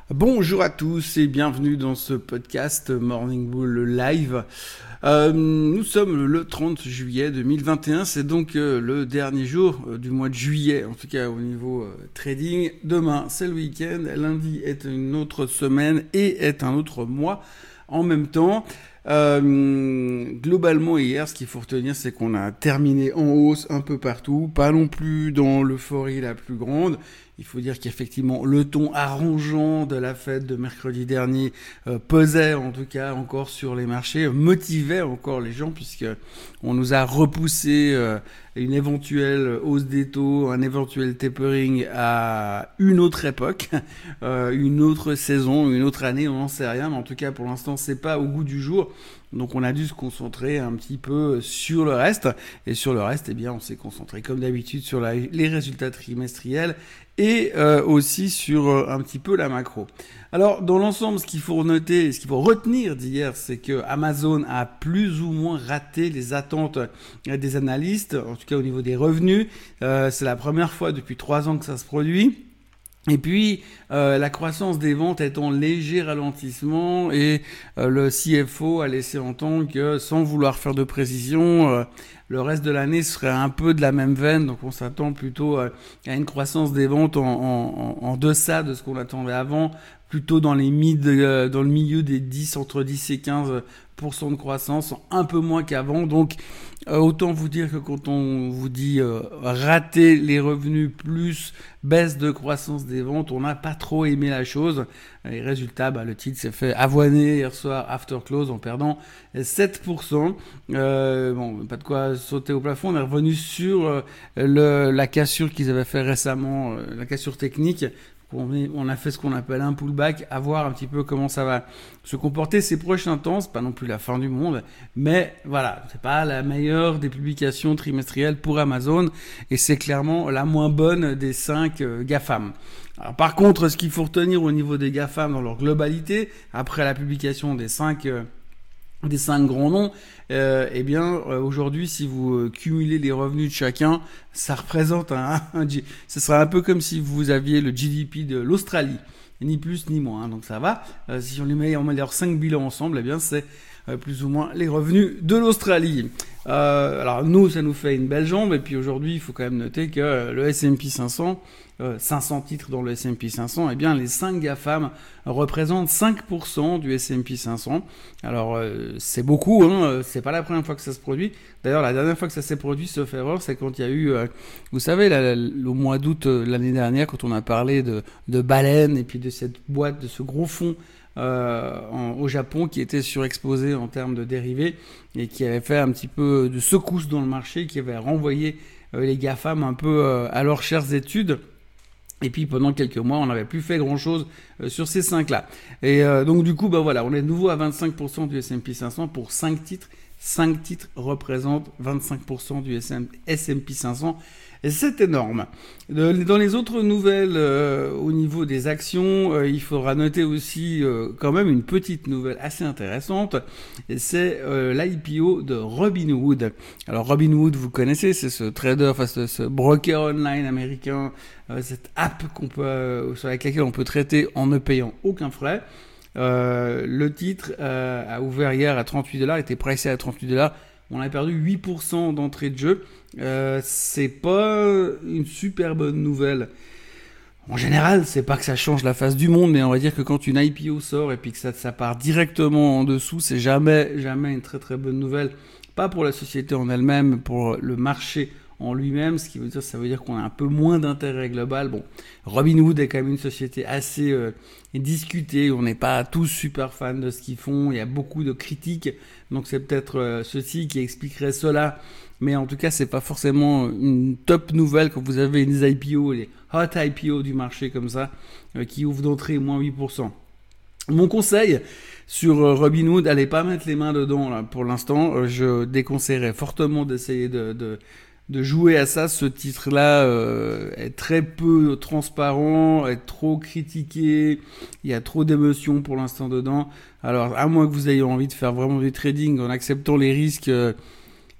Bonjour à tous et bienvenue dans ce podcast Morning Bull Live. Nous sommes le 30 juillet 2021, c'est donc le dernier jour du mois de juillet, en tout cas au niveau trading. Demain c'est le week-end, lundi est une autre semaine et est un autre mois en même temps. Globalement hier, ce qu'il faut retenir, c'est qu'on a terminé en hausse un peu partout, pas non plus dans l'euphorie la plus grande. Il faut dire qu'effectivement le ton arrangeant de la fête de mercredi dernier pesait en tout cas encore sur les marchés, motivait encore les gens puisque on nous a repoussé une éventuelle hausse des taux, un éventuel tapering à une autre époque, une autre saison, une autre année, on n'en sait rien, mais en tout cas pour l'instant c'est pas au goût du jour. Donc on a dû se concentrer un petit peu sur le reste. Et sur le reste, eh bien, on s'est concentré comme d'habitude sur les résultats trimestriels et aussi sur un petit peu la macro. Alors dans l'ensemble, ce qu'il faut noter, ce qu'il faut retenir d'hier, c'est que Amazon a plus ou moins raté les attentes des analystes, en tout cas au niveau des revenus. C'est la première fois depuis 3 ans que ça se produit. Et puis, la croissance des ventes est en léger ralentissement et le CFO a laissé entendre que, sans vouloir faire de précision, le reste de l'année serait un peu de la même veine. Donc, on s'attend plutôt à une croissance des ventes en deçà de ce qu'on attendait avant, plutôt dans les dans le milieu des 10, entre 10 et 15% de croissance, un peu moins qu'avant. Donc, autant vous dire que quand on vous dit rater les revenus plus baisse de croissance des ventes, on n'a pas trop aimé la chose. Et résultat, le titre s'est fait avoiner hier soir after close en perdant 7%. Pas de quoi sauter au plafond. On est revenu sur la cassure qu'ils avaient fait récemment, la cassure technique. On a fait ce qu'on appelle un pullback, à voir un petit peu comment ça va se comporter ces prochains temps. C'est pas non plus la fin du monde, mais voilà, c'est pas la meilleure des publications trimestrielles pour Amazon et c'est clairement la moins bonne des 5 GAFAM. Alors, par contre, ce qu'il faut retenir au niveau des GAFAM dans leur globalité, après la publication des 5 grands noms, aujourd'hui, si vous cumulez les revenus de chacun, ça représente ce sera un peu comme si vous aviez le GDP de l'Australie, ni plus ni moins, donc ça va. Si on met leurs 5 bilans ensemble, c'est plus ou moins les revenus de l'Australie. Alors nous, ça nous fait une belle jambe, et puis aujourd'hui, il faut quand même noter que le S&P 500, 500 titres dans le S&P 500, les 5 GAFAM représentent 5% du S&P 500. Alors c'est beaucoup, c'est pas la première fois que ça se produit. D'ailleurs, la dernière fois que ça s'est produit, sauf erreur, c'est quand il y a eu, vous savez, au mois d'août l'année dernière, quand on a parlé de baleines et puis de cette boîte, de ce gros fonds au Japon qui était surexposé en termes de dérivés et qui avait fait un petit peu de secousse dans le marché, qui avait renvoyé les GAFAM un peu à leurs chères études. Et puis pendant quelques mois, on n'avait plus fait grand-chose sur ces 5-là. Et donc du coup, on est de nouveau à 25% du S&P 500 pour 5 titres. 5 titres représentent 25% du S&P 500. Et c'est énorme. Dans les autres nouvelles, au niveau des actions, il faudra noter aussi quand même une petite nouvelle assez intéressante. Et c'est l'IPO de Robinhood. Alors Robinhood, vous connaissez, c'est ce trader, ce broker online américain, cette app sur laquelle on peut traiter en ne payant aucun frais. Le titre a ouvert hier à $38, était pricé à $38. On a perdu 8% d'entrée de jeu. C'est pas une super bonne nouvelle. En général, c'est pas que ça change la face du monde, mais on va dire que quand une IPO sort et puis que ça part directement en dessous, c'est jamais une très très bonne nouvelle. Pas pour la société en elle-même, pour le marché en lui-même, ce qui veut dire, ça veut dire qu'on a un peu moins d'intérêt global. Bon, Robinhood est quand même une société assez discutée, on n'est pas tous super fans de ce qu'ils font, il y a beaucoup de critiques, donc c'est peut-être ceci qui expliquerait cela, mais en tout cas, c'est pas forcément une top nouvelle quand vous avez les IPO, les hot IPO du marché comme ça, qui ouvrent d'entrée moins 8%. Mon conseil sur Robinhood, allez pas mettre les mains dedans là, pour l'instant, je déconseillerais fortement d'essayer de jouer à ça. Ce titre-là est très peu transparent, est trop critiqué, il y a trop d'émotions pour l'instant dedans. Alors, à moins que vous ayez envie de faire vraiment du trading en acceptant les risques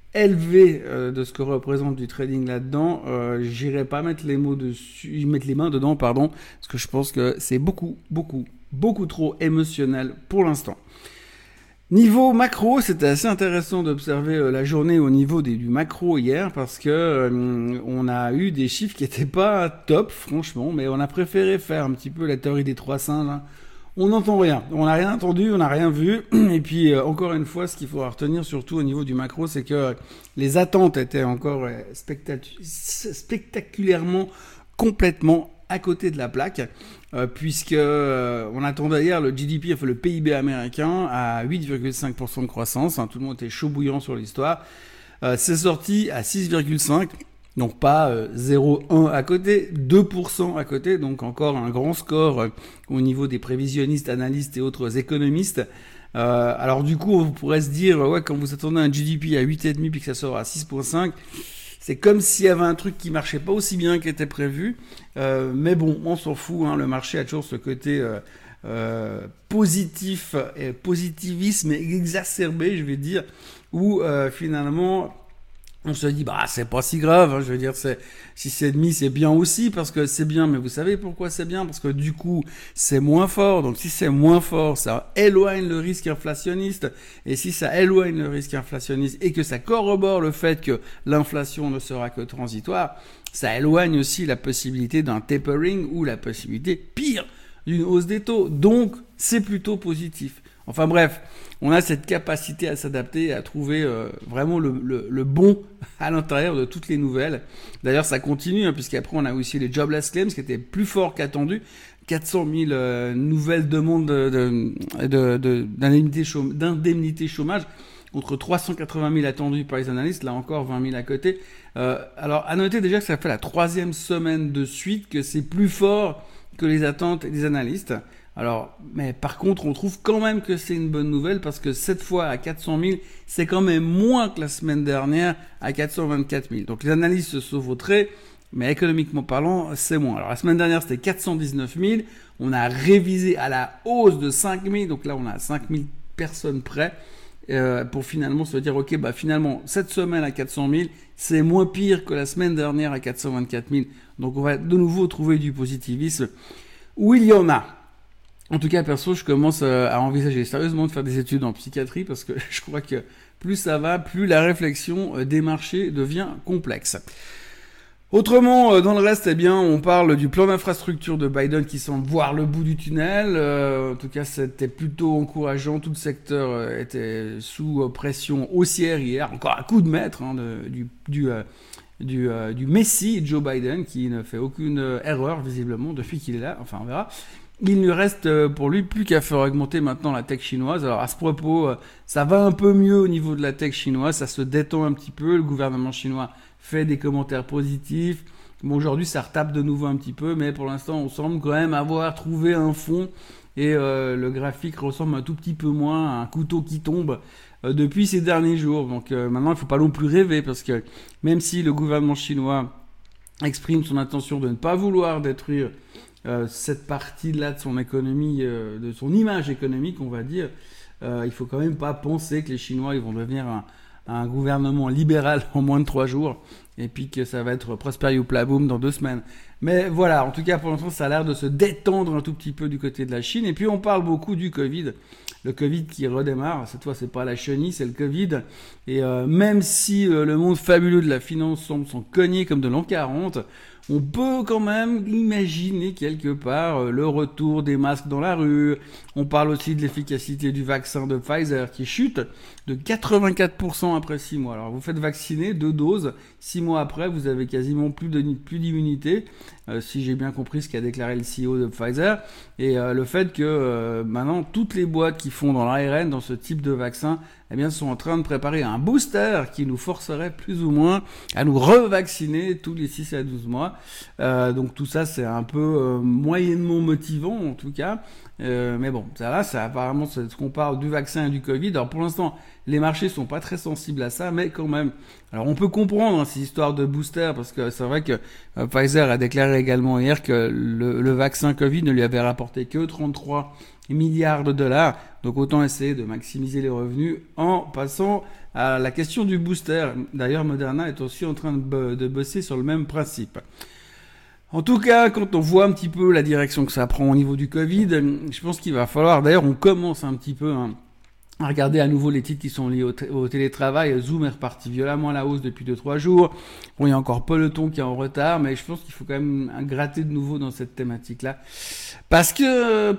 élevé de ce que représente du trading là-dedans. J'irai pas mettre les mains dedans, pardon, parce que je pense que c'est beaucoup trop émotionnel pour l'instant. Niveau macro, c'était assez intéressant d'observer la journée au niveau du macro hier parce que on a eu des chiffres qui étaient pas top, franchement, mais on a préféré faire un petit peu la théorie des trois singes. Hein. On n'entend rien, on n'a rien entendu, on n'a rien vu. Et puis encore une fois, ce qu'il faudra retenir surtout au niveau du macro, c'est que les attentes étaient encore spectaculairement complètement à côté de la plaque, puisque on attendait hier le GDP, enfin le PIB américain, à 8,5% de croissance. Hein, tout le monde était chaud bouillant sur l'histoire. C'est sorti à 6,5%, donc pas 0,1 à côté, 2% à côté, donc encore un grand score au niveau des prévisionnistes, analystes et autres économistes. Alors du coup, on pourrait se dire, ouais, quand vous attendez un GDP à 8,5 puis que ça sort à 6,5, c'est comme s'il y avait un truc qui marchait pas aussi bien qu'était prévu. Mais bon, on s'en fout. Hein, le marché a toujours ce côté positif et positivisme exacerbé, je vais dire, où finalement on se dit bah c'est pas si grave. Hein, je veux dire, si c'est demi, c'est bien aussi parce que c'est bien. Mais vous savez pourquoi c'est bien? Parce que du coup c'est moins fort. Donc si c'est moins fort, ça éloigne le risque inflationniste. Et si ça éloigne le risque inflationniste et que ça corrobore le fait que l'inflation ne sera que transitoire, ça éloigne aussi la possibilité d'un tapering ou la possibilité pire d'une hausse des taux. Donc c'est plutôt positif. Enfin bref, on a cette capacité à s'adapter et à trouver vraiment le bon à l'intérieur de toutes les nouvelles. D'ailleurs, ça continue, hein, puisqu'après on a aussi les jobless claims qui étaient plus forts qu'attendu. 400 000 nouvelles demandes d'indemnité chômage contre 380 000 attendus par les analystes, là encore 20 000 à côté. Alors à noter déjà que ça fait la 3e semaine de suite que c'est plus fort que les attentes des analystes. Alors, mais par contre, on trouve quand même que c'est une bonne nouvelle parce que cette fois à 400 000, c'est quand même moins que la semaine dernière à 424 000. Donc les analystes se sauvauteraient, mais économiquement parlant, c'est moins. Alors la semaine dernière, c'était 419 000. On a révisé à la hausse de 5 000. Donc là, on a 5 000 personnes près pour finalement se dire, ok, bah finalement, cette semaine à 400 000, c'est moins pire que la semaine dernière à 424 000. Donc on va de nouveau trouver du positivisme où il y en a. En tout cas, perso, je commence à envisager sérieusement de faire des études en psychiatrie parce que je crois que plus ça va, plus la réflexion des marchés devient complexe. Autrement, dans le reste, eh bien, on parle du plan d'infrastructure de Biden qui semble voir le bout du tunnel. En tout cas, c'était plutôt encourageant. Tout le secteur était sous pression haussière hier. Encore un coup de maître hein, du Messie Joe Biden qui ne fait aucune erreur visiblement depuis qu'il est là. Enfin, on verra. Il ne reste pour lui plus qu'à faire augmenter maintenant la tech chinoise. Alors à ce propos, ça va un peu mieux au niveau de la tech chinoise, ça se détend un petit peu, le gouvernement chinois fait des commentaires positifs. Bon, aujourd'hui ça retape de nouveau un petit peu, mais pour l'instant on semble quand même avoir trouvé un fond et le graphique ressemble un tout petit peu moins à un couteau qui tombe depuis ces derniers jours. Donc maintenant il ne faut pas non plus rêver parce que même si le gouvernement chinois exprime son intention de ne pas vouloir détruire cette partie-là de son économie, de son image économique, on va dire, il faut quand même pas penser que les Chinois ils vont devenir un gouvernement libéral en moins de 3 jours et puis que ça va être Prosper You Plaboum dans 2 semaines. Mais voilà, en tout cas pour l'instant ça a l'air de se détendre un tout petit peu du côté de la Chine. Et puis on parle beaucoup du Covid, le Covid qui redémarre. Cette fois c'est pas la chenille, c'est le Covid. Et même si le monde fabuleux de la finance semble s'en cogner comme de l'an 40, on peut quand même imaginer quelque part le retour des masques dans la rue. On parle aussi de l'efficacité du vaccin de Pfizer qui chute de 84% après 6 mois. Alors vous faites vacciner 2 doses, 6 mois après vous avez quasiment plus d'immunité, si j'ai bien compris ce qu'a déclaré le CEO de Pfizer. Et le fait que maintenant toutes les boîtes qui font dans l'ARN, dans ce type de vaccin, eh bien, sont en train de préparer un booster qui nous forcerait plus ou moins à nous revacciner tous les 6 à 12 mois. Donc tout ça, c'est un peu moyennement motivant en tout cas. Mais bon, ça apparemment, c'est ce qu'on parle du vaccin et du Covid. Alors pour l'instant, les marchés sont pas très sensibles à ça, mais quand même. Alors on peut comprendre ces histoires de booster parce que c'est vrai que Pfizer a déclaré également hier que le vaccin Covid ne lui avait rapporté que 33 milliards de dollars. Donc autant essayer de maximiser les revenus en passant à la question du booster. D'ailleurs, Moderna est aussi en train de bosser sur le même principe. En tout cas, quand on voit un petit peu la direction que ça prend au niveau du Covid, je pense qu'il va falloir, d'ailleurs on commence un petit peu à regarder à nouveau les titres qui sont liés au télétravail. Zoom est reparti violemment à la hausse depuis 2-3 jours. Bon, il y a encore Peloton qui est en retard, mais je pense qu'il faut quand même gratter de nouveau dans cette thématique-là. Parce qu'il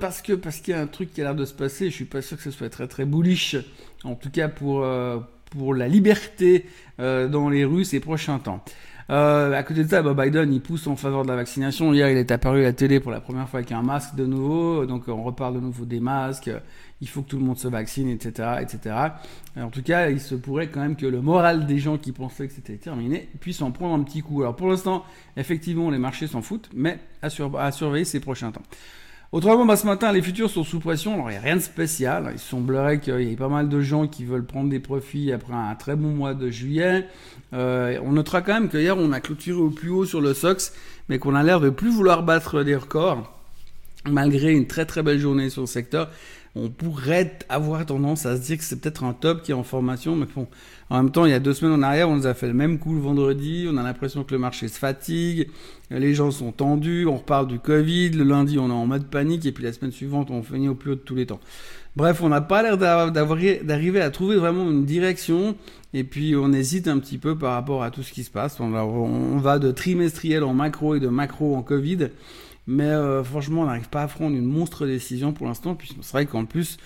y a un truc qui a l'air de se passer, je suis pas sûr que ce soit très très bullish, en tout cas pour la liberté dans les rues ces prochains temps. À côté de ça, Biden, il pousse en faveur de la vaccination. Hier, il est apparu à la télé pour la première fois avec un masque de nouveau. Donc, on reparle de nouveau des masques. Il faut que tout le monde se vaccine, etc., etc. En tout cas, il se pourrait quand même que le moral des gens qui pensaient que c'était terminé puisse en prendre un petit coup. Alors, pour l'instant, effectivement, les marchés s'en foutent, mais à surveiller ces prochains temps. Autrement, ce matin, les futurs sont sous pression. Alors, il n'y a rien de spécial. Il semblerait qu'il y ait pas mal de gens qui veulent prendre des profits après un très bon mois de juillet. On notera quand même qu'hier, on a clôturé au plus haut sur le SOX, mais qu'on a l'air de plus vouloir battre des records. Malgré une très très belle journée sur le secteur, on pourrait avoir tendance à se dire que c'est peut-être un top qui est en formation, mais bon, en même temps, il y a 2 semaines en arrière, on nous a fait le même coup le vendredi, on a l'impression que le marché se fatigue, les gens sont tendus, on reparle du Covid, le lundi on est en mode panique, et puis la semaine suivante on finit au plus haut de tous les temps. Bref, on n'a pas l'air d'arriver à trouver vraiment une direction, et puis on hésite un petit peu par rapport à tout ce qui se passe. On va de trimestriel en macro et de macro en Covid, mais franchement, on n'arrive pas à prendre une monstre décision pour l'instant, puis c'est vrai qu'en plus,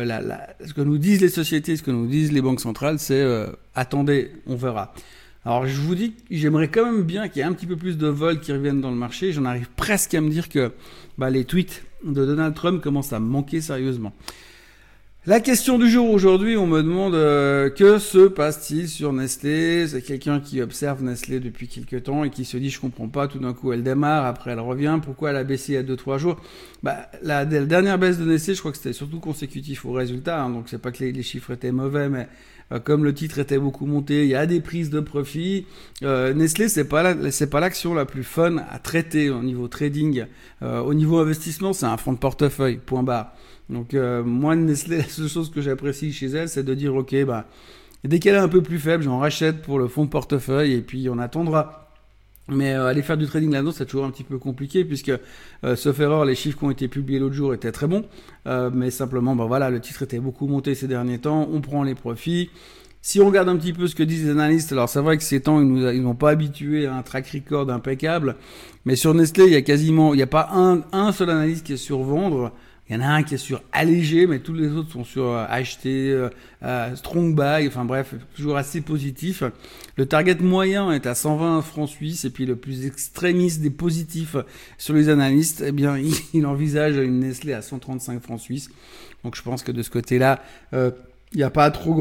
ce que nous disent les sociétés, ce que nous disent les banques centrales, c'est attendez, on verra. Alors je vous dis que j'aimerais quand même bien qu'il y ait un petit peu plus de vols qui reviennent dans le marché. J'en arrive presque à me dire que les tweets de Donald Trump commencent à me manquer sérieusement. La question du jour aujourd'hui, on me demande que se passe-t-il sur Nestlé. C'est quelqu'un qui observe Nestlé depuis quelques temps et qui se dit je comprends pas, tout d'un coup elle démarre, après elle revient, pourquoi elle a baissé il y a 2-3 jours. La dernière baisse de Nestlé, je crois que c'était surtout consécutif au résultat, donc c'est pas que les chiffres étaient mauvais, mais comme le titre était beaucoup monté, il y a des prises de profit. Nestlé, c'est pas l'action la plus fun à traiter au niveau trading. Au niveau investissement, c'est un fonds de portefeuille, point barre. Donc moi, Nestlé, la seule chose que j'apprécie chez elle, c'est de dire ok, dès qu'elle est un peu plus faible, j'en rachète pour le fonds de portefeuille et puis on attendra. Mais aller faire du trading là-dedans, c'est toujours un petit peu compliqué puisque, sauf erreur, les chiffres qui ont été publiés l'autre jour étaient très bons. Mais simplement, le titre était beaucoup monté ces derniers temps, on prend les profits. Si on regarde un petit peu ce que disent les analystes, alors c'est vrai que ces temps, ils n'ont pas habitué à un track record impeccable. Mais sur Nestlé, il y a pas un seul analyste qui est sur vendre. Il y en a un qui est sur allégé, mais tous les autres sont sur acheter, strong buy, enfin bref, toujours assez positif. Le target moyen est à 120 francs suisses, et puis le plus extrémiste des positifs sur les analystes, il envisage une Nestlé à 135 francs suisses. Donc je pense que de ce côté-là, il n'y a pas trop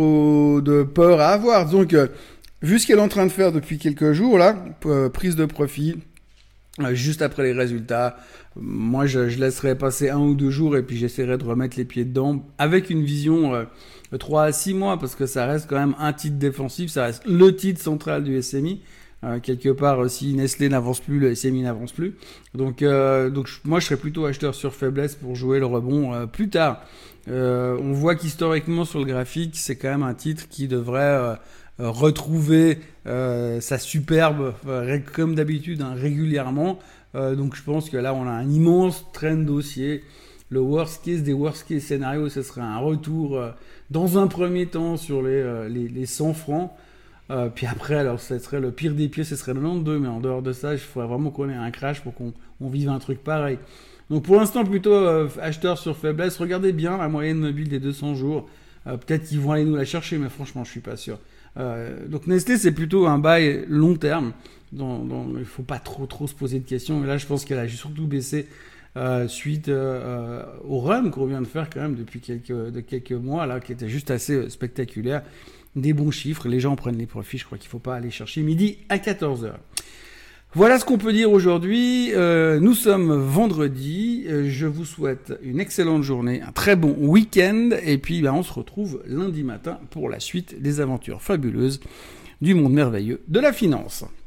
de peur à avoir. Donc, vu ce qu'elle est en train de faire depuis quelques jours, là, prise de profit, juste après les résultats, moi je laisserai passer 1 ou 2 jours et puis j'essaierai de remettre les pieds dedans avec une vision 3 à 6 mois parce que ça reste quand même un titre défensif, ça reste le titre central du SMI. Quelque part, si Nestlé n'avance plus, le SMI n'avance plus. Donc moi je serais plutôt acheteur sur faiblesse pour jouer le rebond plus tard. On voit qu'historiquement sur le graphique, c'est quand même un titre qui devrait retrouver sa superbe comme d'habitude régulièrement. Donc je pense que là on a un immense trend dossier. Le worst case des worst case scénarios, ce serait un retour dans un premier temps sur les 100 francs. Puis après, alors ce serait le pire des pieds, ce serait le 92, mais en dehors de ça, il faudrait vraiment qu'on ait un crash pour qu'on vive un truc pareil. Donc pour l'instant, plutôt acheteur sur faiblesse. Regardez bien la moyenne mobile des 200 jours. Peut-être qu'ils vont aller nous la chercher, mais franchement, je suis pas sûr. Donc Nestlé, c'est plutôt un buy long terme. Il ne faut pas trop se poser de questions. Et là, je pense qu'elle a surtout baissé suite au run qu'on vient de faire quand même depuis quelques mois, là, qui était juste assez spectaculaire. Des bons chiffres, les gens prennent les profits, je crois qu'il ne faut pas aller chercher midi à 14h. Voilà ce qu'on peut dire aujourd'hui. Nous sommes vendredi. Je vous souhaite une excellente journée, un très bon week-end. Et puis on se retrouve lundi matin pour la suite des aventures fabuleuses du monde merveilleux de la finance.